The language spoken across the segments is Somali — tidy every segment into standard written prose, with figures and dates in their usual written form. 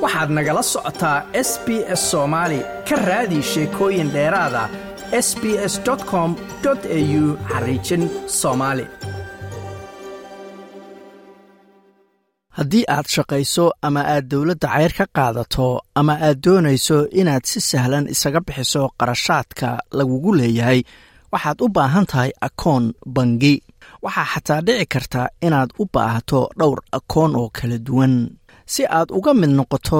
waxaad nagala socotaa SBS Soomaali ka raadi sheekooyin dheeraada sbs.com.au/Somali. haddii aad shaqayso ama aad dawladda cayr ka qaadato ama aad doonayso inaad si sahlan isaga bixiso qarashaadka lagugu leeyahay, waxaad u baahan tahay akoon bangi. waxaa xataa dhici karta inaad u baahato dhowr akoon oo kala duwan. si aad uga mid noqoto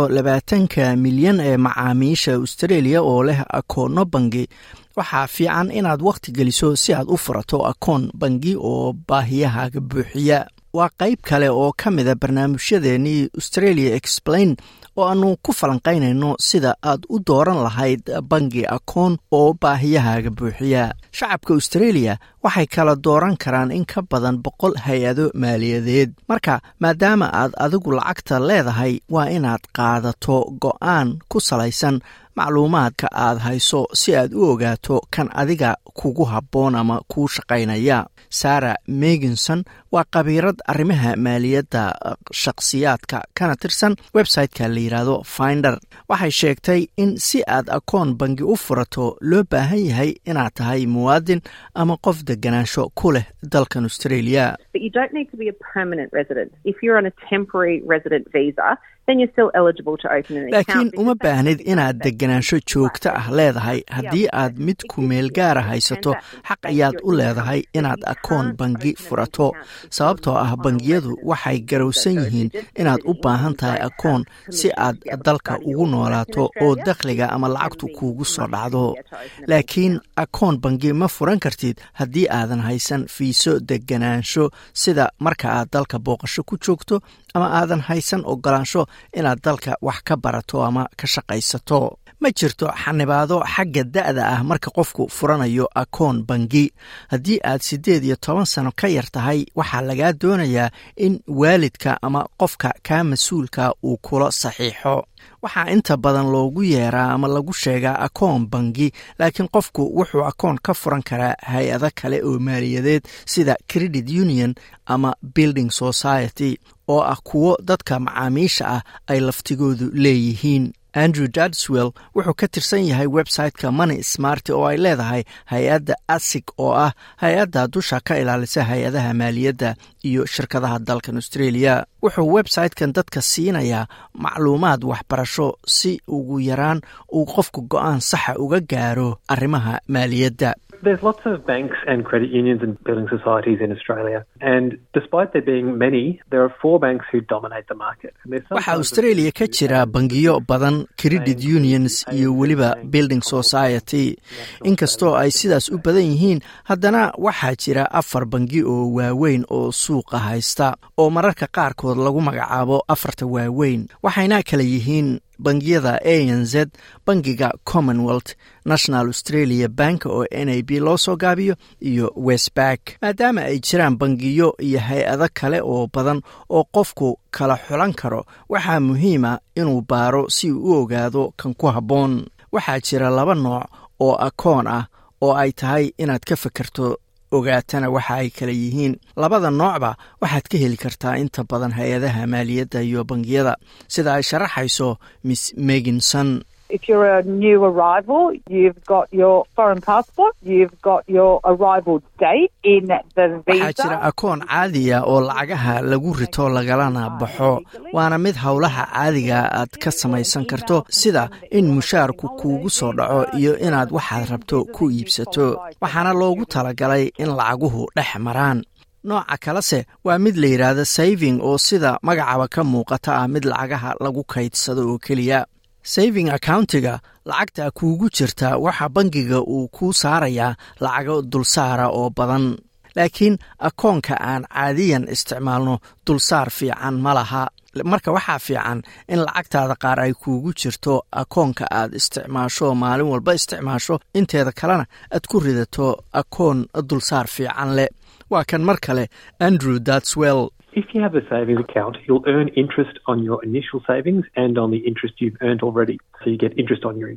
20 milyan ee macaamiisha Australia oo leh akoonno bangi, waxaa fiican inaad waqti geliso si aad u furato akoon bangi oo baahiyahaaga buuxiya. waa qayb kale oo ka mida barnaamijyadeennii Australia Explain oo aanu ku falanqaynayno sida aad u dooran lahayd bangi akoon oo baahiyahaaga buuxiya. shacabka Australia waxay kala dooran karaan in ka badan 100 hay-ado maaliyadeed. marka maadaama aad adigu lacagta leedahay, waa inaad qaadato go'aan ku salaysan macluumaadka aad hayso si aad u ogaato kan adiga kugu habboon ama kuu shaqaynaya. Sarah Meginson waa khabiirad arrimaha maaliyadda shakhsiyaadka kana tirsan website-ka la yiraahdo Finder. waxay sheegtay in si aad akoon bangi u furato loo baahan yahay inaad tahay muwaadin ama qof deganaansho ku leh dalkan Australia. But you don't need to be a permanent resident. If you're on a temporary resident visa, then you're still eligible to open an account. laakiin uma baahnid inaad deganaansho joogto ah leedahay. haddii aad mid ku meel gaara haysato, xaq ayaad u leedahay inaad akoon bangi furato. sababtoo ah bangiyadu waxay garowsan yihiin inaad u baahan tahay akoon si aad dalka ugu noolaato oo dakhliga ama lacagtu kuugu soo dhacdo. laakiin akoon bangi ma furan kartid haddii aadan haysan fiiso deganaansho, sida marka aad dalka booqasho ku joogto ama aadan haysan ogolaansho inaad dalka wax ka barato ama ka shaqaysato. ma jirto xanibaado xagga da'da ah marka qofku furanayo akoon bangi. haddii aad 18 sano ka yar tahay, waxaa lagaa doonayaa in waalidka ama qofka kaa mas-uulka uu kula saxiixo. waxaa inta badan loogu yeeraa ama lagu sheegaa akoon bangi, laakiin qofku wuxuu akoon ka furan karaa hay-ado kale oo maaliyadeed sida Credit Union ama Building Society oo ah kuwo dadka macaamiisha ah ay laftigoodu leeyihiin. Andrew Dadswell wuxuu ka tirsan yahay website-ka Money Smart oo ay leedahay hay-adda ASIC oo ah hay-adda dusha ka ilaalisa hay-adaha maaliyadda iyo shirkadaha dalkan Australia. wuxuu website-kan dadka siinayaa macluumaad waxbarasho si ugu yaraan uu qofku go'aan saxa uga gaaro arrimaha maaliyadda. There's lots of banks and credit unions and building societies in Australia, and despite there being many, there are 4 banks who dominate the market. waxaa Australia ka jira bangiyo badan, credit unions iyo weliba building society. inkastoo ay sidaas u badan yihiin, haddana waxaa jira 4 bangi oo waaweyn oo suuqa haysta oo mararka qaarkood lagu magacaabo 4ta waaweyn. waxayna kala yihiin bangiyada ANZ, bangiga Commonwealth, National Australia Bank oo NAB loo soo gaabiyo, iyo Westpac. maadaama ay jiraan bangiyo iyo hay-ado kale oo badan oo qofku kala xulan karo, waxaa muhiima inuu baaro si uu u ogaado kan ku habboon. waxaa jira 2 nooc oo akoon ah oo ay tahay inaad ka fikirto ogaatana waxa ay kala yihiin. 2da noocba waxaad ka heli kartaa inta badan hay-adaha maaliyadda iyo bangiyada, sida ay sharaxayso Miss Meginson. If you're a new arrival, you've got your foreign passport, you've got your arrival date in the visa. waxaa jira akoon caadiya oo lacagaha lagu rito lagalana baxo, waana mid howlaha caadiga aad ka samaysan karto, sida in mushaarku kuugu soo dhaco iyo inaad waxaad rabto ku iibsato. waxaana loogu talagalay in lacaguhu dhex maraan. nooca kalese waa mid la yiraahdo saving oo sida magacaba ka muuqata ah mid lacagaha lagu kaydsado oo keliya. saving accountiga lacagta kuugu jirta waxa bangiga uu ku saarayaa lacago dulsaara oo badan. laakiin akoonka aan caadiyan isticmaalno dulsaar fiican ma laha. marka waxaa fiican in lacagtaada qaar ay kuugu jirto akoonka aad isticmaasho maalin walba isticmaasho, inteeda kalena aad ku ridato akoon dulsaar fiican leh. waa kan mar kale Andrew Dadswell. If you have a savings account, you'll earn interest on your initial savings and on the interest you've earned already. So you get interest on your interest.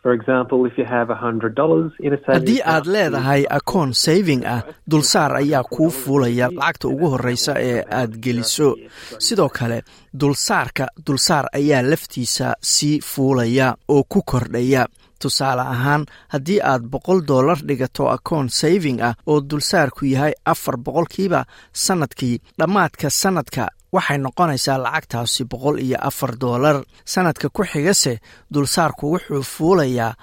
For example, if you have $100 in a savings haddii aad leedahay akoon saving ah dulsaar ayaa kuu fuulaya lacagta ugu horreysa ee aad geliso sidoo kale dulsaar ayaa laftiisa sii fuulaya oo ku kordhaya tusaale ahaan haddii aad $100 dhigato akoon saving ah oo dulsaarku yahay 4% sanadkii dhammaadka sanadka waxay noqonaysaa lacagtaasi $104 sanadka ku xigase dulsaarku wuxuu fuulayaa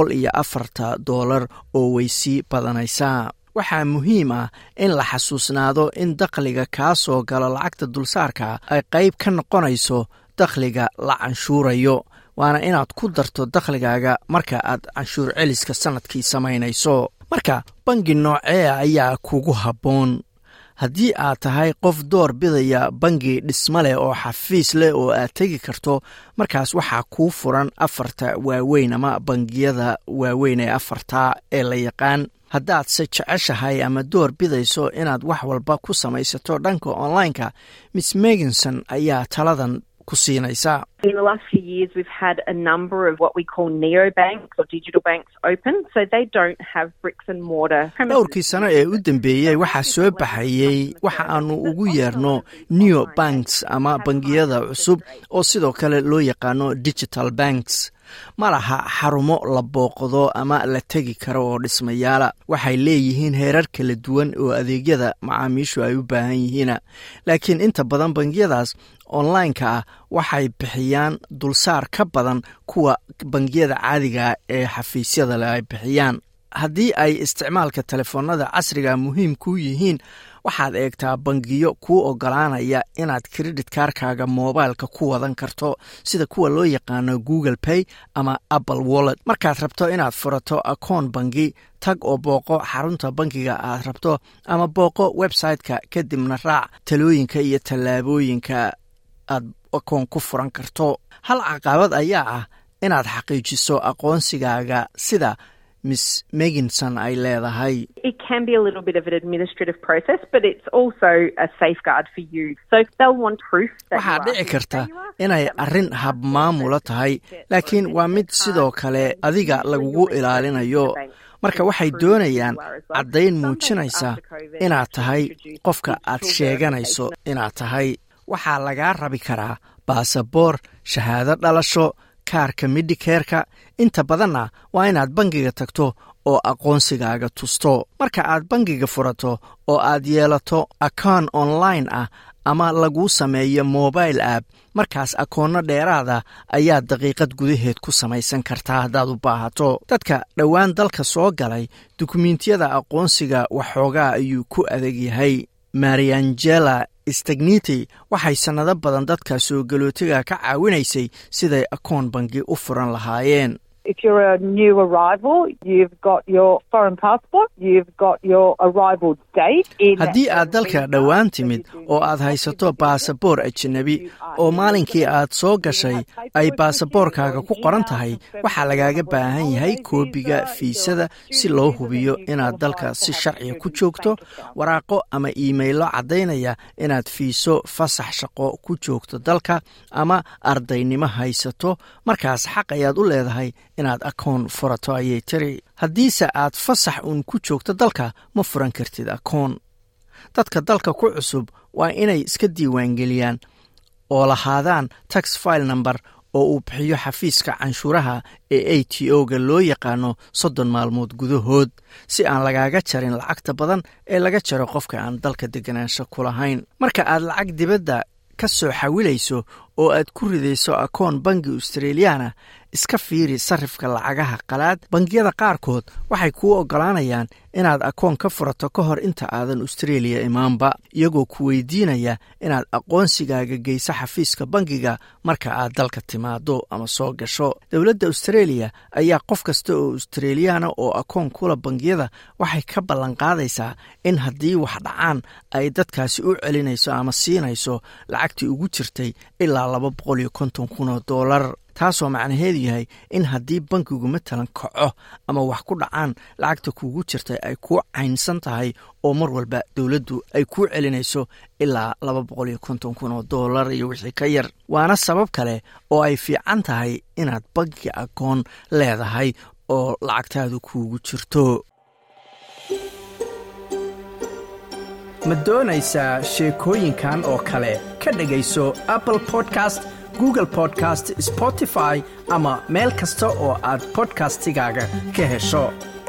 $104 oo way sii badanaysaa waxaa muhiim ah in la xasuusnaado in dakhliga kaa soo galo lacagta dulsaarka ay qayb ka noqonayso dakhliga la canshuurayo waana inaad ku darto dakhligaaga marka aad canshuur celiska sanadkii samaynayso marka bangi noocee ayaa kugu habboon haddii aad tahay qof door bidaya bangi dhismo leh oo xafiis leh oo aad tegi karto markaas waxaa kuu furan 4 waaweyn ama bangiyada waaweyn ee 4 ee la yaqaan haddaad se jeceshahay ama door bidayso inaad wax walba ku samaysato dhanka online-ka Miss Meganson ayaa taladan ku siinaysa. In the last few years, we've had a number of what we call neobanks or digital banks open, so they don't have bricks and mortar. dhowrkii sano ee u dambeeyey waxaa soo baxayey waxa aanu ugu yeerno neobanks ama bangiyada cusub oo sidoo kale loo yaqaano digital banks ma laha xarumo la booqdo ama la tegi karo oo dhismayaala waxay leeyihiin heerar kala duwan oo adeegyada macaamiishu ay u baahan yihiin laakiin inta badan bangiyadaas online-ka ah waxay bixiyaan dulsaar ka badan kuwa bangiyada caadiga ee xafiisyada leh ay bixiyaan haddii ay isticmaalka telefoonada casriga muhiim ku yihiin waxaad eegtaa bangiyo kuu ogolaanaya inaad credit kaarkaaga moobilka ku wadan karto sida kuwa loo yaqaano Google Pay ama Apple Wallet markaad rabto inaad furato akoon bangi tag oo booqo xarunta bangiga aad rabto ama booqo website-ka kadibna raac talooyinka iyo tallaabooyinka aad akoon ku furan karto hal caqabad ayaa ah inaad xaqiijiso aqoonsigaaga sida Miss Meganson ay leedahay. It can be a little bit of an administrative process, but it's also a safeguard for you. So they'll want proof that waxaa dhici karta inay arrin habmaamulo tahay laakiin waa mid sidoo kale adiga lagugu ilaalinayo marka waxay doonayaan caddayn muujinaysa inaad tahay qofka aad sheeganayso inaad tahay waxaa lagaa rabi karaa baasaboor shahaado dhalasho kaarka Medicare-ka inta badanna waa inaad bangiga tagto oo aqoonsigaaga tusto marka aad bangiga furato oo aad yeelato akoon online ah ama lagu sameeyo mobile app markaas akoonno dheeraada ayaa daqiiqad gudaheed ku samaysan kartaa haddaad u baahato dadka dhowaan dalka soo galay dukumiintiyada aqoonsiga waxoogaa ayuu ku adag yahay Mariangela Stagniti waxay sanado badan dadka soo galootiga ka caawinaysay siday akoon bangi u furan lahaayeen. If you're a new arrival, you've got your foreign passport, you've got your arrival date. Haddii aad dalka dhowaan timid oo aad haysato baasaboor ajnabi oo maalinkii aad soo gashay ay baasaboorkaaga ku qoran tahay waxaa lagaaga baahan yahay koobiga fiisada si loo hubiyo inaad dalka si sharciya ku joogto waraaqo ama iimaylo caddaynaya inaad fiiso fasax shaqo ku joogto dalka ama ardaynimo haysato markaas xaq ayaad u leedahay inaad akoon furato ayay tiri haddiise aad fasax uun ku joogto dalka ma furan kartid akoon dadka dalka ku cusub waa inay iska diiwaangeliyaan oo lahaadaan tax file number oo uu bixiyo xafiiska canshuuraha ee ATO-ga loo yaqaano 30 maalmood gudahood si aan lagaaga jarin lacagta badan ee laga jaro qofka aan dalka deganaansho ku lahayn marka aad lacag dibadda ka soo xawilayso oo aad ku ridayso akoon bangi Australiana iska fiiri sarifka lacagaha qalaad bangiyada qaarkood waxay kuu ogolaanayaan inaad akoon ka furato ka hor inta aadan Australia imaanba iyagoo ku weydiinaya inaad aqoonsigaaga geyso xafiiska bangiga marka aad dalka timaado ama soo gasho dawladda Australia ayaa qof kasta oo Australiana oo akoon kula bangiyada waxay ka ballan qaadaysaa in haddii wax dhacaan ay dadkaasi u celinayso ama siinayso lacagtii ugu jirtay ilaa ilaa $250,000 taasoo macnaheedu yahay in haddii bankigu matalan kaco ama wax ku dhacaan lacagta kuugu jirtay ay ku caynsan tahay oo mar walba dowladdu ay ku celinayso ilaa $250,000 iyo wixii ka yar. waana sabab kale oo ay fiican tahay inaad banki akoon leedahay oo lacagtaadu kuugu jirto. ma doonaysaa sheekooyinkan oo kale ka dhegayso Apple Podcast, Google Podcast, Spotify ama meel kasta oo aad podcastigaaga ka hesho.